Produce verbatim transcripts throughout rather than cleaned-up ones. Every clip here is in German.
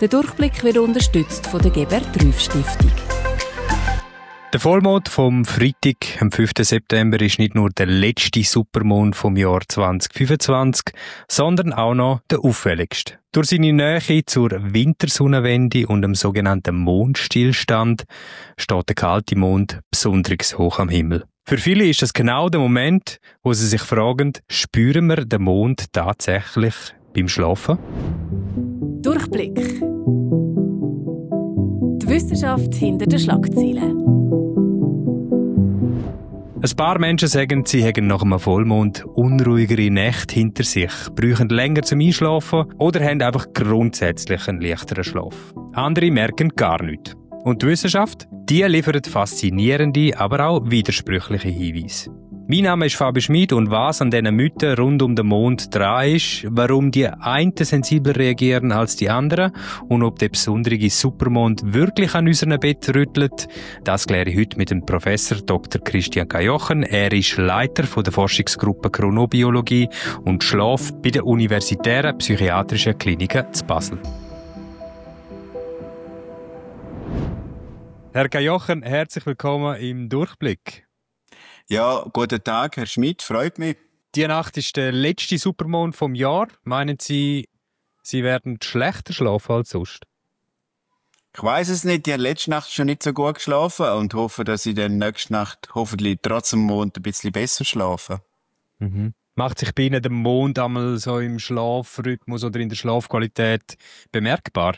Der Durchblick wird unterstützt von der Gebert-Rüff-Stiftung. Der Vollmond vom Freitag, am fünften September, ist nicht nur der letzte Supermond vom Jahr zwanzig fünfundzwanzig, sondern auch noch der auffälligste. Durch seine Nähe zur Wintersonnenwende und dem sogenannten Mondstillstand steht der kalte Mond besonders hoch am Himmel. Für viele ist das genau der Moment, wo sie sich fragen, spüren wir den Mond tatsächlich beim Schlafen? Durchblick. Die Wissenschaft hinter den Schlagzeilen. Ein paar Menschen sagen, sie hätten nach einem Vollmond unruhigere Nächte hinter sich, brauchen länger zum Einschlafen oder haben einfach grundsätzlich einen leichteren Schlaf. Andere merken gar nichts. Und die Wissenschaft, die liefert faszinierende, aber auch widersprüchliche Hinweise. Mein Name ist Fabi Schmid und was an diesen Mythen rund um den Mond dran ist, warum die einen sensibler reagieren als die anderen und ob der besondere Supermond wirklich an unserem Bett rüttelt, das kläre ich heute mit dem Professor Doktor Christian Kajochen. Er ist Leiter von der Forschungsgruppe Chronobiologie und Schlaf bei der Universitären Psychiatrischen Klinik zu Basel. Herr Kajochen, herzlich willkommen im Durchblick. Ja, guten Tag, Herr Schmidt, freut mich. Die Nacht ist der letzte Supermond vom Jahr. Meinen Sie, Sie werden schlechter schlafen als sonst? Ich weiss es nicht, ich habe letzte Nacht schon nicht so gut geschlafen und hoffe, dass ich dann nächste Nacht hoffentlich trotz dem Mond ein bisschen besser schlafe. Mhm. Macht sich bei Ihnen der Mond einmal so im Schlafrhythmus oder in der Schlafqualität bemerkbar?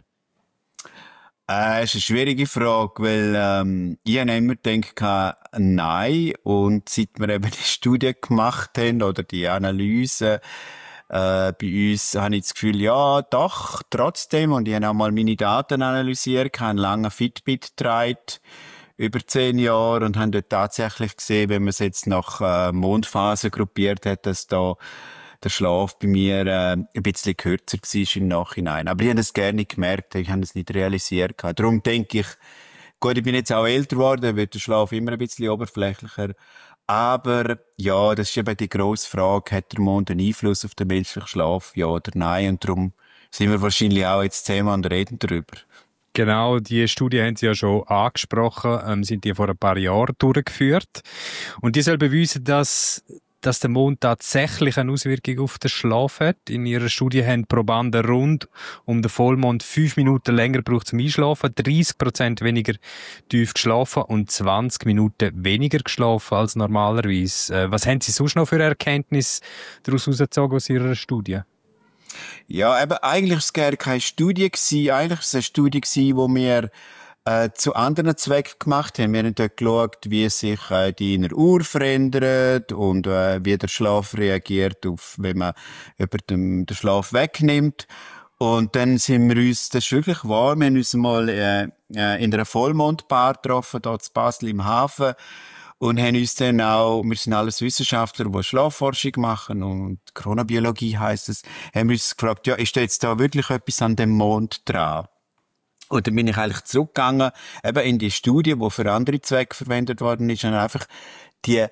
Äh, das ist eine schwierige Frage, weil ähm, ich habe immer gedacht, nein. Und seit wir eben die Studie gemacht haben oder die Analyse, äh, bei uns habe ich das Gefühl, ja, doch, trotzdem. Und ich habe auch mal meine Daten analysiert, habe einen langen Fitbit getragen, über zehn Jahre, und habe dort tatsächlich gesehen, wenn man es jetzt nach äh, Mondphasen gruppiert hat, dass da der Schlaf bei mir äh, ein bisschen kürzer war im Nachhinein. Aber ich habe das gerne nicht gemerkt, ich habe das nicht realisiert. Darum denke ich, gut, ich bin jetzt auch älter geworden, wird der Schlaf immer ein bisschen oberflächlicher. Aber ja, das ist eben die grosse Frage, hat der Mond einen Einfluss auf den menschlichen Schlaf, ja oder nein? Und darum sind wir wahrscheinlich auch jetzt zusammen und reden darüber. Genau, die Studie haben Sie ja schon angesprochen, ähm, sind die vor ein paar Jahren durchgeführt. Und die soll beweisen, dass dass der Mond tatsächlich eine Auswirkung auf den Schlaf hat. In ihrer Studie haben Probanden rund um den Vollmond fünf Minuten länger gebraucht zum Einschlafen, dreißig Prozent weniger tief geschlafen und zwanzig Minuten weniger geschlafen als normalerweise. Äh, was haben Sie sonst noch für Erkenntnisse daraus herausgezogen aus Ihrer Studie? Ja, eben, eigentlich war es gar keine Studie gewesen. Eigentlich war es eine Studie gewesen, wo wir Äh, zu anderen Zwecken gemacht haben. Wir haben dort geschaut, wie sich äh, die innere Uhr verändert und äh, wie der Schlaf reagiert, auf, wenn man über den, den Schlaf wegnimmt. Und dann sind wir uns, das ist wirklich wahr, wir haben uns mal äh, äh, in einer Vollmondbar getroffen, dort in Basel im Hafen, und haben uns dann auch, wir sind alles Wissenschaftler, die Schlafforschung machen und Chronobiologie heisst es, haben wir uns gefragt, ja, ist da jetzt da wirklich etwas an dem Mond dran? Und dann bin ich eigentlich zurückgegangen, eben in die Studie, die für andere Zwecke verwendet worden ist, und einfach die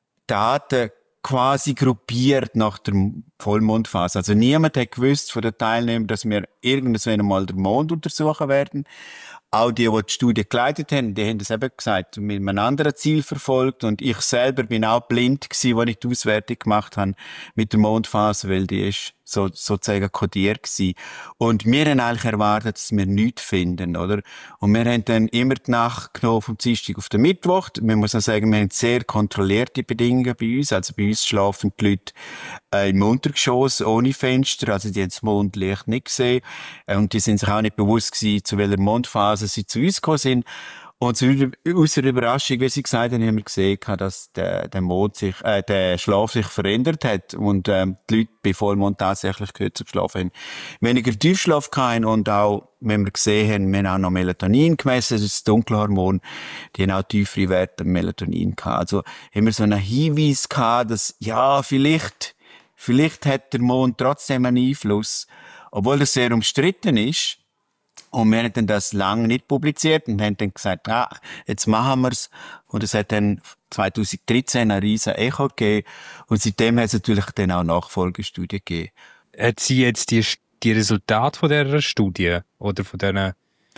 Daten quasi gruppiert nach der Vollmondphase. Also niemand hat gewusst von den Teilnehmern, dass wir irgendwann einmal den Mond untersuchen werden. Auch die, die die Studie geleitet haben, die haben das eben gesagt, mit einem anderen Ziel verfolgt. Und ich selber bin auch blind gewesen, als ich die Auswertung gemacht habe mit der Mondphase, weil die ist so, sozusagen kodiert gewesen. Und wir haben eigentlich erwartet, dass wir nichts finden, oder? Und wir haben dann immer die Nacht genommen vom Dienstag auf den Mittwoch. Man muss auch sagen, wir haben sehr kontrollierte Bedingungen bei uns. Also bei uns schlafen die Leute äh, im Untergeschoss, ohne Fenster. Also die haben das Mondlicht nicht gesehen. Und die sind sich auch nicht bewusst gewesen, zu welcher Mondphase sie zu uns gekommen sind. Und zu unserer Überraschung, wie Sie gesagt haben, haben wir gesehen, dass der, der Mond sich, äh, der Schlaf sich verändert hat und ähm, die Leute bei Vollmond tatsächlich kürzer geschlafen haben. Weniger Tiefschlaf hatten und auch, wenn wir gesehen haben, wir haben auch noch Melatonin gemessen, das ist das Dunkelhormon, die haben auch tiefere Werte Melatonin gehabt. Also haben wir so einen Hinweis gehabt, dass, ja, vielleicht, vielleicht hat der Mond trotzdem einen Einfluss, obwohl das sehr umstritten ist. Und wir haben dann das lange nicht publiziert und haben dann gesagt, ah, jetzt machen wir's. Und es hat dann zwanzig dreizehn ein riesen Echo gegeben. Und seitdem hat es natürlich dann auch Nachfolgestudien gegeben. Hat Sie jetzt die die Resultate von dieser Studie oder von diesen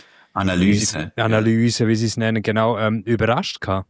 Analyse. Analyse, wie sie es nennen, genau, ähm, überrascht gehabt?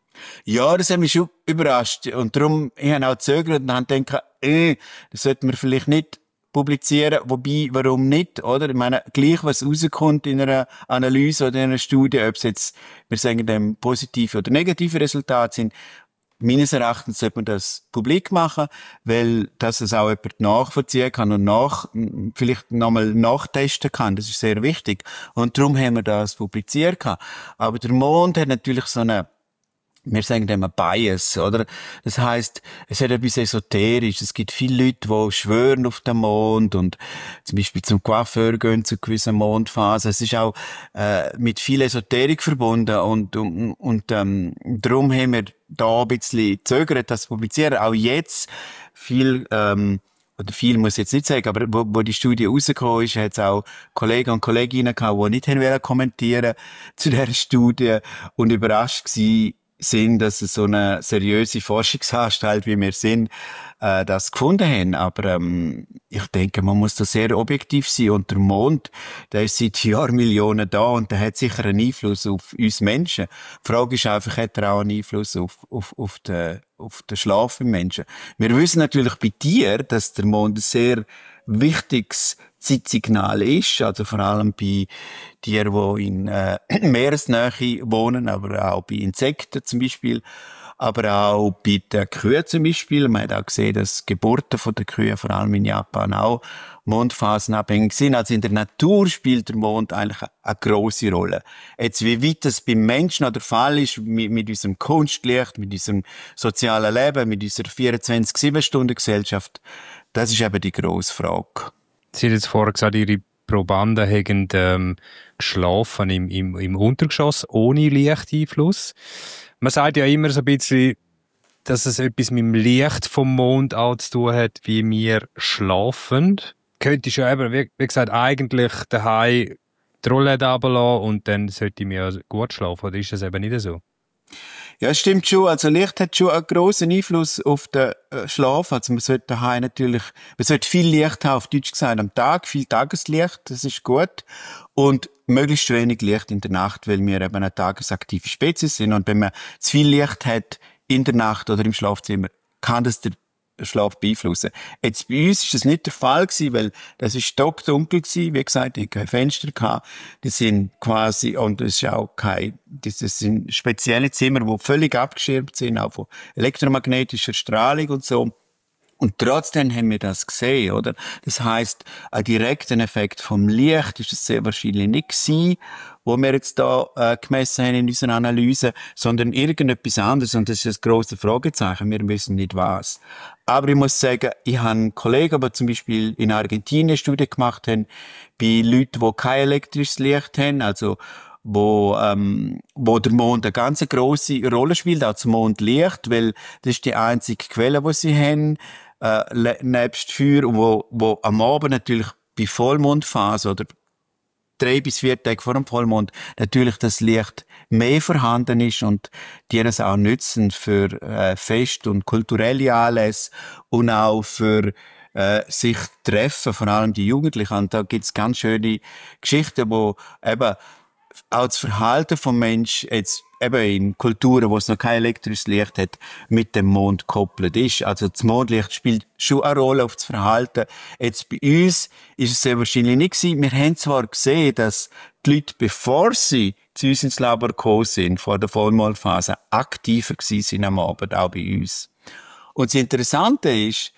Ja, das hat mich schon überrascht. Und darum, ich habe auch gezögert und habe gedacht, äh, das sollten wir vielleicht nicht publizieren. Wobei, warum nicht, oder? Ich meine, gleich was rauskommt in einer Analyse oder in einer Studie, ob es jetzt, wir sagen dem, positive oder negative Resultate sind, meines Erachtens sollte man das publik machen, weil dass es auch jemand nachvollziehen kann und nach, vielleicht nochmal nachtesten kann. Das ist sehr wichtig. Und darum haben wir das publiziert. Aber der Mond hat natürlich so eine, wir sagen dem ein Bias, oder? Das heisst, es hat etwas Esoterisches. Es gibt viele Leute, die schwören auf den Mond und zum Beispiel zum Coiffeur gehen zu gewissen Mondphasen. Es ist auch äh, mit viel Esoterik verbunden und, und, und ähm, darum haben wir da ein bisschen gezögert, das zu publizieren. Auch jetzt viel, ähm, oder viel muss ich jetzt nicht sagen, aber wo, wo die Studie rausgekommen ist, hat es auch Kollegen und Kolleginnen gehabt, die nicht haben kommentieren zu dieser Studie und überrascht waren, sind, dass es so eine seriöse Forschungsanstalt, wie wir sind, äh, das gefunden haben. Aber ähm, ich denke, man muss da sehr objektiv sein. Und der Mond, der ist seit Jahrmillionen da und der hat sicher einen Einfluss auf uns Menschen. Die Frage ist einfach, hat er auch einen Einfluss auf, auf, auf, den, auf den Schlaf im Menschen? Wir wissen natürlich bei Tieren, dass der Mond ein sehr wichtiges Zeitsignal ist, also vor allem bei Tieren, die in äh, Meeresnähe wohnen, aber auch bei Insekten zum Beispiel, aber auch bei den Kühen zum Beispiel. Man hat auch gesehen, dass Geburten von den Kühen, vor allem in Japan, auch mondphasenabhängig sind. Also in der Natur spielt der Mond eigentlich eine, eine grosse Rolle. Jetzt, wie weit das beim Menschen auch der Fall ist, mit, mit unserem Kunstlicht, mit unserem sozialen Leben, mit unserer vierundzwanzig sieben Stunden Gesellschaft, das ist eben die grosse Frage. Sie haben jetzt vorher gesagt, Ihre Probanden haben ähm, geschlafen im, im, im Untergeschoss ohne Lichteinfluss. Man sagt ja immer so ein bisschen, dass es etwas mit dem Licht vom Mond auch zu tun hat, wie wir schlafen. Könnte ich ja eben, wie, wie gesagt, eigentlich daheim die Rollläden runterlassen und dann sollte ich mir gut schlafen. Oder ist das eben nicht so? Ja, es stimmt schon. Also Licht hat schon einen grossen Einfluss auf den äh, Schlaf. Also man sollte daheim natürlich, man sollte viel Licht haben, auf Deutsch gesagt, am Tag, viel Tageslicht, das ist gut. Und möglichst wenig Licht in der Nacht, weil wir eben eine tagesaktive Spezies sind. Und wenn man zu viel Licht hat in der Nacht oder im Schlafzimmer, kann das der Schlaf beeinflussen. Jetzt bei uns ist das nicht der Fall gewesen, weil das ist stockdunkel gewesen. Wie gesagt, ich hatte kein Fenster gehabt. Das sind quasi, und das ist auch kein, das sind spezielle Zimmer, die völlig abgeschirmt sind, auch von elektromagnetischer Strahlung und so. Und trotzdem haben wir das gesehen, oder? Das heisst, ein direkter Effekt vom Licht ist es sehr wahrscheinlich nicht gewesen, wo wir jetzt da äh, gemessen haben in unserer Analyse, sondern irgendetwas anderes. Und das ist ein grosses Fragezeichen. Wir wissen nicht was. Aber ich muss sagen, ich habe einen Kollegen, der zum Beispiel in Argentinien eine Studie gemacht haben, bei Leuten, die kein elektrisches Licht haben, also wo, ähm, wo der Mond eine ganz grosse Rolle spielt, auch zum Mondlicht, weil das ist die einzige Quelle, die sie haben, äh, nebst Feuer, wo, wo am Abend natürlich bei Vollmondphase oder drei bis vier Tage vor dem Vollmond natürlich das Licht mehr vorhanden ist und die es auch nützen für äh, Fest- und kulturelle Anlässe und auch für äh, sich treffen, vor allem die Jugendlichen. Und da gibt's ganz schöne Geschichten, wo eben auch das Verhalten vom Mensch jetzt eben in Kulturen, wo es noch kein elektrisches Licht hat, mit dem Mond gekoppelt ist. Also das Mondlicht spielt schon eine Rolle auf das Verhalten. Jetzt bei uns ist es sehr wahrscheinlich nicht gewesen. Wir haben zwar gesehen, dass die Leute, bevor sie zu uns ins Labor gekommen sind, vor der Vollmondphase, aktiver gewesen sind am Abend, auch bei uns. Und das Interessante ist,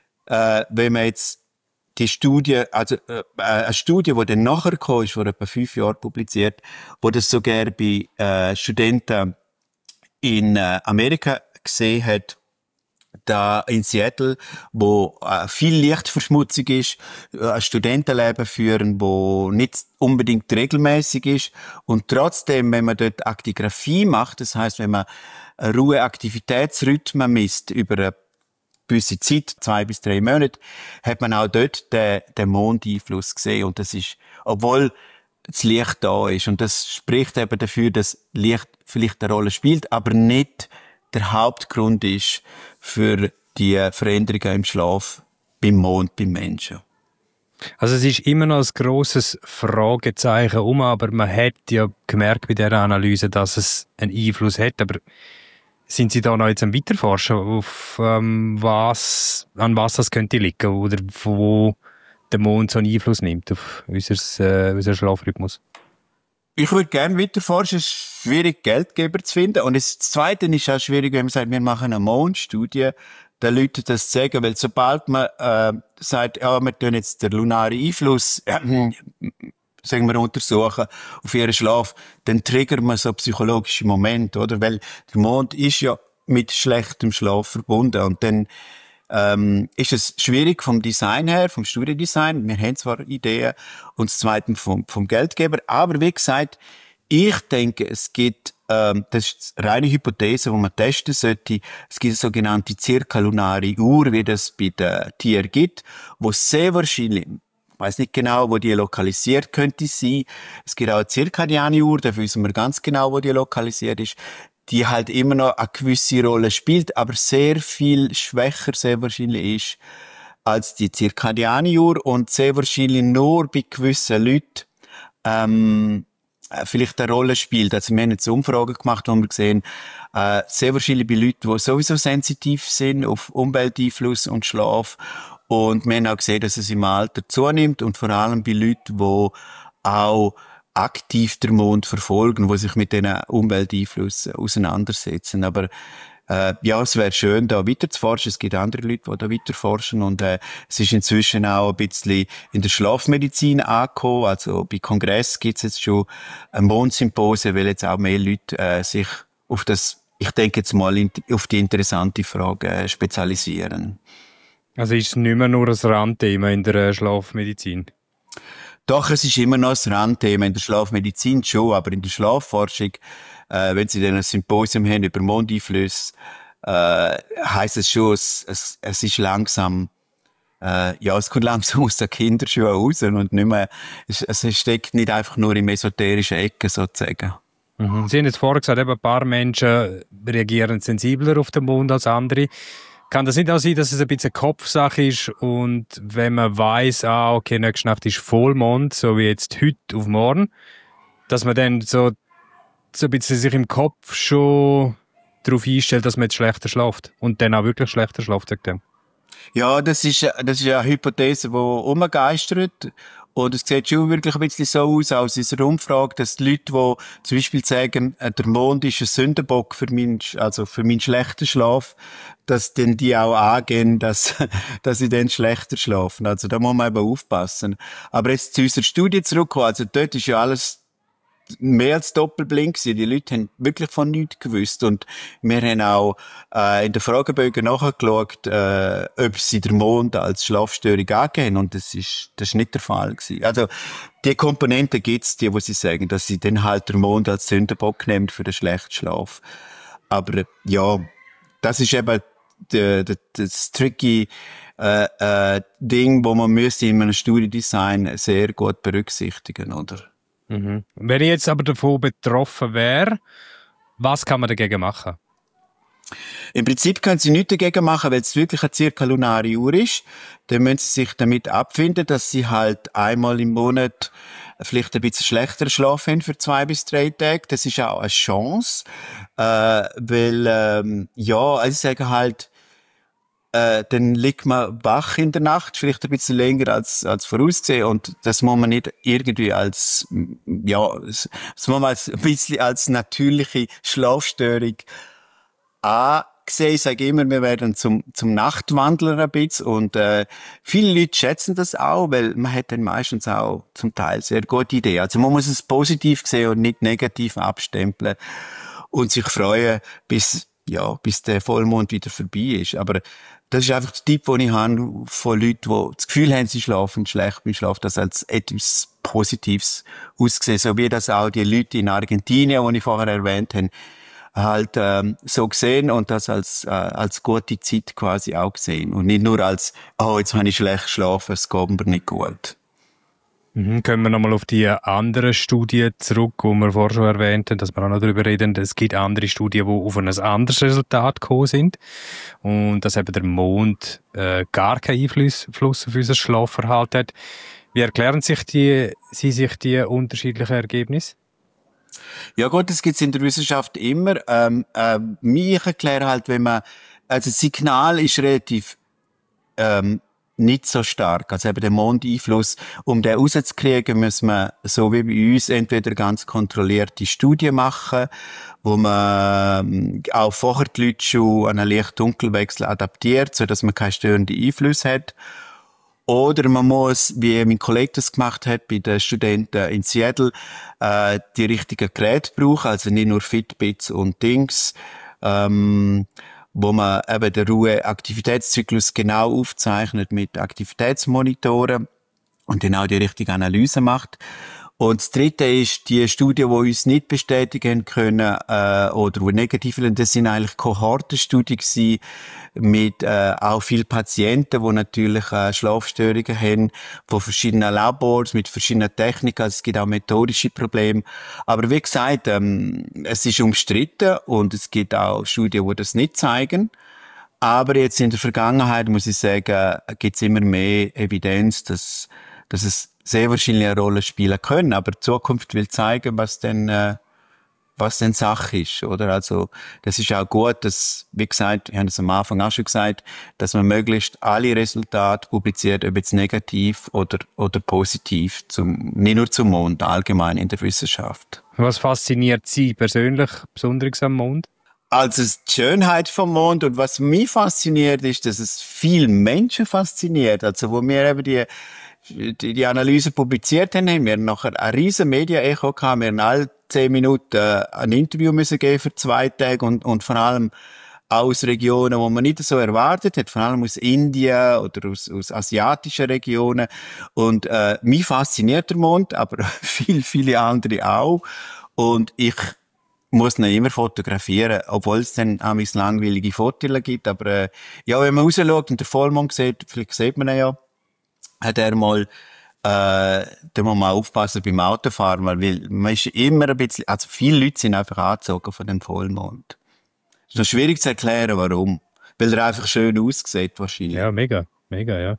äh, wenn man jetzt die Studie, also äh, eine Studie, die dann nachher gekommen ist, vor etwa fünf Jahren publiziert, wo das sogar bei äh, Studenten in äh, Amerika gesehen hat, da in Seattle, wo äh, viel Lichtverschmutzung ist, äh, ein Studentenleben führen, wo nicht unbedingt regelmäßig ist und trotzdem, wenn man dort Aktigraphie macht, das heißt, wenn man Ruheaktivitätsrhythmen misst über eine gewisse Zeit, zwei bis drei Monate, hat man auch dort den, den Mondeinfluss gesehen. Und das ist, obwohl das Licht da ist. Und das spricht eben dafür, dass Licht vielleicht eine Rolle spielt, aber nicht der Hauptgrund ist für die Veränderungen im Schlaf beim Mond, beim Menschen. Also es ist immer noch ein grosses Fragezeichen um, aber man hat ja gemerkt bei dieser Analyse, dass es einen Einfluss hat. Aber sind Sie da noch jetzt am Weiterforschen, auf ähm, was, an was das könnte liegen oder wo der Mond so einen Einfluss nimmt auf unser, äh, unseren Schlafrhythmus? Ich würde gerne weiterforschen. Es ist schwierig, Geldgeber zu finden. Und das Zweite ist auch schwierig, wenn man sagt, wir machen eine Mondstudie, den Leuten das zu sagen, weil sobald man äh, sagt, ja, wir tun jetzt den lunaren Einfluss, äh, sagen wir, untersuchen auf ihren Schlaf, dann triggert man so psychologische Momente, oder? Weil der Mond ist ja mit schlechtem Schlaf verbunden. Und dann ähm, ist es schwierig vom Design her, vom Studiendesign. Wir haben zwar Ideen, und das Zweite vom, vom Geldgeber. Aber wie gesagt, ich denke, es gibt, ähm, das ist eine reine Hypothese, die man testen sollte. Es gibt eine sogenannte zirkalunare Uhr, wie das bei den Tieren gibt, wo sehr wahrscheinlich, ich weiss nicht genau, wo die lokalisiert könnte sein. Es gibt auch eine zirkadiane Uhr, da wissen wir ganz genau, wo die lokalisiert ist, die halt immer noch eine gewisse Rolle spielt, aber sehr viel schwächer sehr wahrscheinlich ist als die zirkadiane Uhr und sehr wahrscheinlich nur bei gewissen Leuten ähm, vielleicht eine Rolle spielt. Also wir haben jetzt Umfragen gemacht, wo wir sehen, äh, sehr wahrscheinlich bei Leuten, die sowieso sensitiv sind auf Umwelteinfluss und Schlaf. Und wir haben auch gesehen, dass es im Alter zunimmt und vor allem bei Leuten, die auch aktiv den Mond verfolgen, die sich mit diesen Umwelteinflüssen auseinandersetzen. Aber äh, ja, es wäre schön, da weiter zu forschen. Es gibt andere Leute, die da weiter forschen. Und äh, es ist inzwischen auch ein bisschen in der Schlafmedizin angekommen. Also bei Kongress gibt es jetzt schon ein Mondsymposium, weil jetzt auch mehr Leute äh, sich auf das, ich denke jetzt mal, in, auf die interessante Frage äh, spezialisieren. Also ist es nicht mehr nur ein Randthema in der Schlafmedizin? Doch, es ist immer noch ein Randthema in der Schlafmedizin schon, aber in der Schlafforschung, äh, wenn Sie dann ein Symposium haben über Mondeinflüsse, äh, heisst es schon, es, es, es ist langsam, äh, ja, es kommt langsam aus den Kinderschuhen raus und nicht mehr, es, es steckt nicht einfach nur im esoterischen Ecken sozusagen. Mhm. Sie haben jetzt vorher gesagt, eben ein paar Menschen reagieren sensibler auf den Mond als andere. Kann das nicht auch sein, dass es ein bisschen Kopfsache ist und wenn man weiss, ah, okay, nächste Nacht ist Vollmond, so wie jetzt heute auf morgen, dass man dann so, so ein bisschen sich im Kopf schon darauf einstellt, dass man jetzt schlechter schläft und dann auch wirklich schlechter schläft wegen dem? Ja, das ist, das ist eine Hypothese, die umgeistert. Und es sieht schon wirklich ein bisschen so aus, aus unserer Umfrage, dass die Leute, die zum Beispiel sagen, der Mond ist ein Sündenbock für meinen, also für meinen schlechten Schlaf, dass dann die auch angehen, dass, dass sie dann schlechter schlafen. Also da muss man eben aufpassen. Aber jetzt zu unserer Studie zurückkommen, also dort ist ja alles mehr als doppelblind gewesen. Die Leute haben wirklich von nichts gewusst. Und wir haben auch äh, in den Fragebögen nachgeschaut, äh, ob sie den Mond als Schlafstörung angeben. Und das ist, das ist nicht der Fall gewesen. Also, die Komponenten gibt's, die, wo sie sagen, dass sie dann halt den Mond als Sündenbock nehmen für den schlechten Schlaf. Aber, ja, das ist eben de, de, das tricky äh, äh, Ding, wo man müsste in einem Studiendesign sehr gut berücksichtigen, oder? Mhm. Wenn ich jetzt aber davon betroffen wäre, was kann man dagegen machen? Im Prinzip können sie nichts dagegen machen, weil es wirklich eine zirkalunare Uhr ist. Dann müssen sie sich damit abfinden, dass sie halt einmal im Monat vielleicht ein bisschen schlechter Schlaf haben für zwei bis drei Tage. Das ist auch eine Chance, äh, weil ähm, ja, also ich sage halt, Äh, dann liegt man wach in der Nacht, vielleicht ein bisschen länger als, als vorausgesehen. Und das muss man nicht irgendwie als, ja, das muss man als, ein bisschen als natürliche Schlafstörung ansehen. Ich sage immer, wir werden zum, zum Nachtwandler ein bisschen. Und, äh, viele Leute schätzen das auch, weil man hat dann meistens auch zum Teil sehr gute Ideen. Also man muss es positiv sehen und nicht negativ abstempeln und sich freuen, bis, ja, bis der Vollmond wieder vorbei ist. Aber das ist einfach der Tipp, den ich habe von Leuten, die das Gefühl haben, sie schlafen schlecht beim Schlaf, das als etwas Positives ausgesehen. So wie das auch die Leute in Argentinien, die ich vorher erwähnt habe, halt ähm, so gesehen und das als äh, als gute Zeit quasi auch gesehen. Und nicht nur als, oh, jetzt habe ich schlecht geschlafen, es geht mir nicht gut. Mhm, können wir nochmal auf die anderen Studien zurück, die wir vorher schon erwähnt haben, dass wir auch noch darüber reden. Es gibt andere Studien, die auf ein anderes Resultat gekommen sind. Und dass eben der Mond äh, gar keinen Einfluss auf unser Schlafverhalten hat. Wie erklären sich die, Sie sich die unterschiedlichen Ergebnisse? Ja gut, das gibt's in der Wissenschaft immer. Ähm, äh, ich erkläre halt, wenn man, also das Signal ist relativ ähm, nicht so stark. Also eben der Mondeinfluss, um den rauszukriegen, muss man, so wie bei uns, entweder ganz kontrollierte Studien machen, wo man auch vorher die Leute schon an einen Licht-Dunkelwechsel adaptiert, sodass man keine störenden Einflüsse hat. Oder man muss, wie mein Kollege das gemacht hat bei den Studenten in Seattle, äh, die richtigen Geräte brauchen, also nicht nur Fitbits und Dings, ähm, wo man eben den Ruhe-Aktivitätszyklus genau aufzeichnet mit Aktivitätsmonitoren und dann auch die richtige Analyse macht. Und das Dritte ist, die Studien, die uns nicht bestätigen können, äh, oder die negativ sind, das sind eigentlich Kohortenstudien gewesen, mit äh, auch vielen Patienten, die natürlich äh, Schlafstörungen haben, von verschiedenen Labors, mit verschiedenen Techniken, also es gibt auch methodische Probleme. Aber wie gesagt, ähm, es ist umstritten und es gibt auch Studien, die das nicht zeigen. Aber jetzt in der Vergangenheit, muss ich sagen, gibt es immer mehr Evidenz, dass, dass es sehr wahrscheinlich eine Rolle spielen können, aber die Zukunft will zeigen, was denn, äh, was denn Sache ist, oder? Also, das ist auch gut, dass, wie gesagt, ich habe es am Anfang auch schon gesagt, dass man möglichst alle Resultate publiziert, ob jetzt negativ oder, oder positiv, zum, nicht nur zum Mond, allgemein in der Wissenschaft. Was fasziniert Sie persönlich besonders am Mond? Also, die Schönheit vom Mond und was mich fasziniert, ist, dass es viele Menschen fasziniert. Also, wo wir eben die, die, die Analyse publiziert haben, haben wir nachher ein riesen Media-Echo gehabt. Wir haben alle zehn Minuten ein Interview müssen geben für zwei Tage und, und vor allem aus Regionen, wo man nicht so erwartet hat, vor allem aus Indien oder aus, aus asiatischen Regionen. Und äh, mich fasziniert der Mond, aber viele, viele andere auch. Und ich muss ihn immer fotografieren, obwohl es dann auch langweilige Fotos gibt. Aber äh, ja, wenn man rausschaut und der Vollmond sieht, vielleicht sieht man ihn ja, hat er mal, äh, da muss man aufpassen beim Autofahren, weil man ist immer ein bisschen, also viele Leute sind einfach angezogen von dem Vollmond. Es ist noch schwierig zu erklären, warum. Weil er einfach schön aussieht, wahrscheinlich. Ja, mega, mega, ja.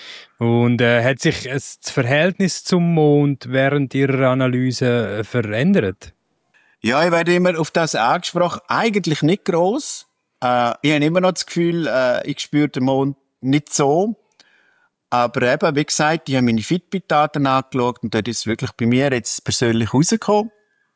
Und äh, hat sich das Verhältnis zum Mond während Ihrer Analyse verändert? Ja, ich werde immer auf das angesprochen. Eigentlich nicht gross. Äh, ich habe immer noch das Gefühl, äh, ich spüre den Mond nicht so. Aber eben, wie gesagt, ich habe meine Fitbit-Daten angeschaut und dort ist es wirklich bei mir jetzt persönlich rausgekommen.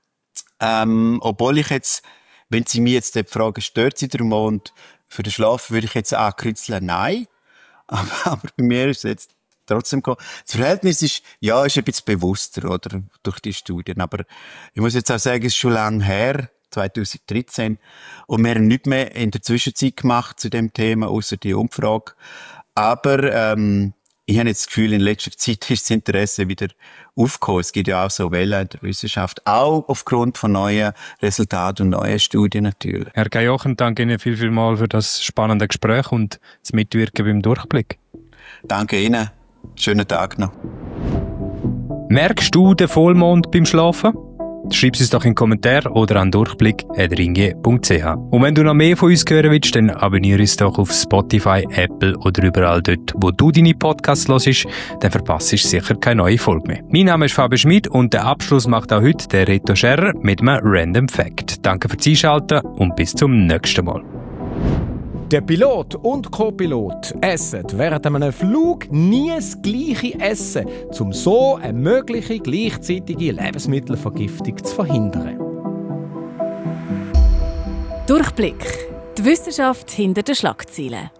Ähm, obwohl ich jetzt, wenn Sie mich jetzt fragen, stört Sie der Mond für den Schlaf, würde ich jetzt ankritzeln, nein. Aber, aber bei mir ist es jetzt trotzdem gekommen. Das Verhältnis ist, ja, ist ein bisschen bewusster, oder, durch die Studien. Aber ich muss jetzt auch sagen, es ist schon lange her, zwanzig dreizehn. Und wir haben nichts mehr in der Zwischenzeit gemacht zu dem Thema, außer die Umfrage. Aber, ähm, ich habe jetzt das Gefühl, in letzter Zeit ist das Interesse wieder aufgekommen. Es gibt ja auch so Wellen in der Wissenschaft, auch aufgrund von neuen Resultaten und neuen Studien natürlich. Herr Gajochen, danke Ihnen viel, viel mal für das spannende Gespräch und das Mitwirken beim Durchblick. Danke Ihnen. Schönen Tag noch. Merkst du den Vollmond beim Schlafen? Schreib es uns doch in den Kommentar oder an durchblick at ringier punkt c h. Und wenn du noch mehr von uns hören willst, dann abonniere uns doch auf Spotify, Apple oder überall dort, wo du deine Podcasts hörst, dann verpasst du sicher keine neue Folge mehr. Mein Name ist Fabian Schmid und den Abschluss macht auch heute der Reto Scherrer mit einem Random Fact. Danke fürs Einschalten und bis zum nächsten Mal. Der Pilot und Co-Pilot essen während einem Flug nie das gleiche Essen, um so eine mögliche gleichzeitige Lebensmittelvergiftung zu verhindern. Durchblick. Die Wissenschaft hinter den Schlagzeilen.